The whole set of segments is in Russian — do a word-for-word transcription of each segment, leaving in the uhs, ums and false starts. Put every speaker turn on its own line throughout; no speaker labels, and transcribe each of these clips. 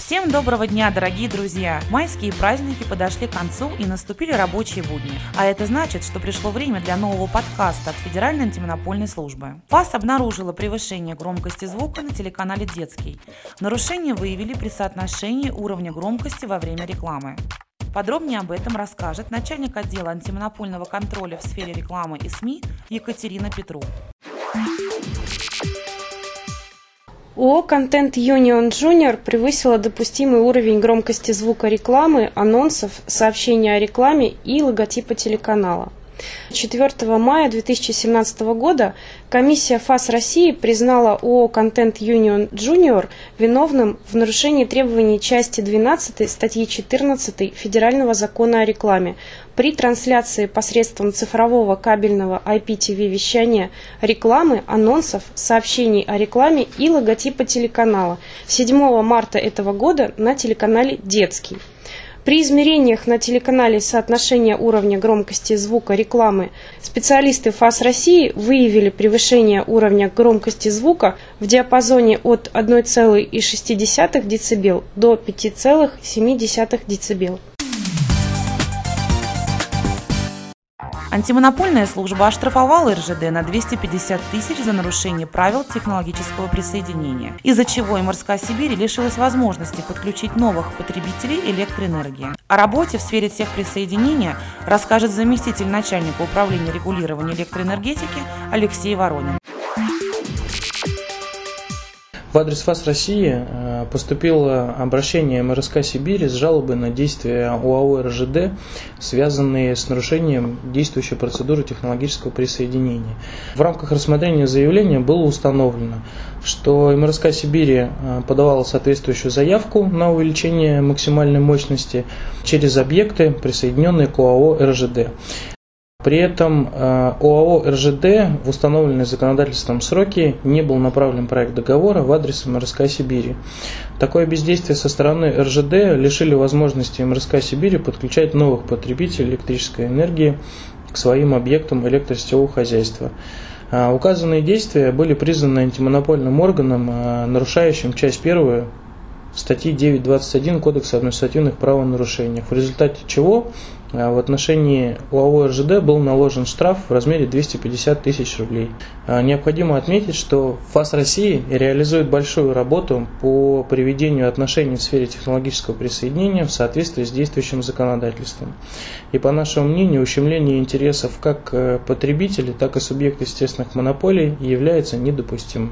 Всем доброго дня, дорогие друзья! Майские праздники подошли к концу и наступили рабочие будни. А это значит, что пришло время для нового подкаста от Федеральной антимонопольной службы. ФАС обнаружила превышение громкости звука на телеканале «Детский». Нарушение выявили при соотношении уровня громкости во время рекламы. Подробнее об этом расскажет начальник отдела антимонопольного контроля в сфере рекламы и СМИ Екатерина Петру.
ООО «Контент Юнион Джуниор» превысила допустимый уровень громкости звука рекламы, анонсов, сообщений о рекламе и логотипа телеканала. четвёртого мая две тысячи семнадцатого года комиссия ФАС России признала ООО «Контент Юнион Джуниор» виновным в нарушении требований части двенадцатой статьи четырнадцатой Федерального закона о рекламе при трансляции посредством цифрового кабельного ай пи ти ви вещания рекламы, анонсов, сообщений о рекламе и логотипа телеканала седьмого марта этого года на телеканале «Детский». При измерениях на телеканале соотношения уровня громкости звука рекламы специалисты ФАС России выявили превышение уровня громкости звука в диапазоне от одной целой шести десятых децибел до пяти целых семи десятых децибел.
Антимонопольная служба оштрафовала эр жэ дэ на двести пятьдесят тысяч за нарушение правил технологического присоединения, из-за чего эм эр эс ка Сибири лишилась возможности подключить новых потребителей электроэнергии. О работе в сфере техприсоединения расскажет заместитель начальника управления регулирования электроэнергетики Алексей Воронин.
В адрес ФАС России поступило обращение эм эр эс ка Сибири с жалобой на действия ОАО эр жэ дэ, связанные с нарушением действующей процедуры технологического присоединения. В рамках рассмотрения заявления было установлено, что эм эр эс ка Сибири подавала соответствующую заявку на увеличение максимальной мощности через объекты, присоединенные к ОАО эр жэ дэ. При этом ОАО эр жэ дэ в установленные законодательством сроки не был направлен проект договора в адрес эм эр эс ка Сибири. Такое бездействие со стороны эр жэ дэ лишили возможности эм эр эс ка Сибири подключать новых потребителей электрической энергии к своим объектам электросетевого хозяйства. Указанные действия были признаны антимонопольным органом, нарушающим часть первую статьи девять двадцать один Кодекса административных правонарушений, в результате чего в отношении ОАО эр жэ дэ был наложен штраф в размере двести пятьдесят тысяч рублей. Необходимо отметить, что ФАС России реализует большую работу по приведению отношений в сфере технологического присоединения в соответствии с действующим законодательством. И по нашему мнению, ущемление интересов как потребителей, так и субъектов естественных монополий является недопустимым.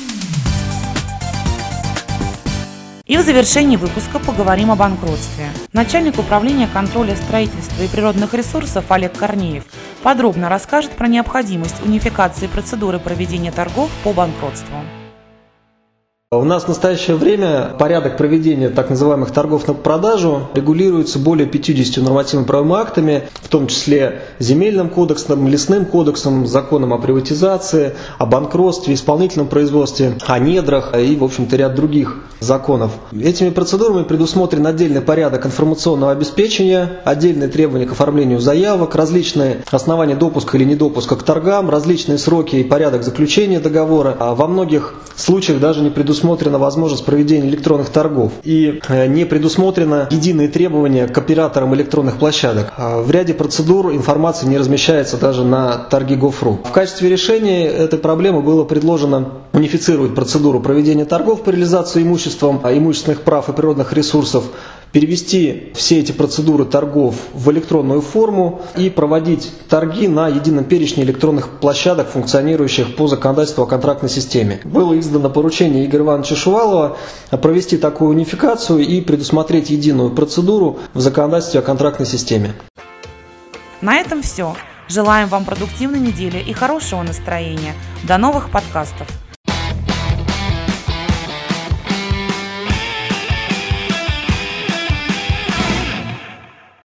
И в завершении выпуска поговорим о банкротстве. Начальник управления контроля строительства и природных ресурсов Олег Корнеев подробно расскажет про необходимость унификации процедуры проведения торгов по банкротству.
У нас в настоящее время порядок проведения так называемых торгов на продажу регулируется более пятьюдесятью нормативно-правовыми актами, в том числе Земельным кодексом, Лесным кодексом, Законом о приватизации, о банкротстве, исполнительном производстве, о недрах и, в общем-то, ряд других законов. Этими процедурами предусмотрен отдельный порядок информационного обеспечения, отдельные требования к оформлению заявок, различные основания допуска или недопуска к торгам, различные сроки и порядок заключения договора. А во многих случаях даже не предусмотрено предусмотрена возможность проведения электронных торгов и не предусмотрено единые требования к операторам электронных площадок. В ряде процедур информация не размещается даже на торги Гофру. В качестве решения этой проблемы было предложено унифицировать процедуру проведения торгов по реализации имуществом, имущественных прав и природных ресурсов, перевести все эти процедуры торгов в электронную форму и проводить торги на едином перечне электронных площадок, функционирующих по законодательству о контрактной системе. Было издано поручение Игоря Ивановича Шувалова провести такую унификацию и предусмотреть единую процедуру в законодательстве о контрактной системе.
На этом все. Желаем вам продуктивной недели и хорошего настроения. До новых подкастов.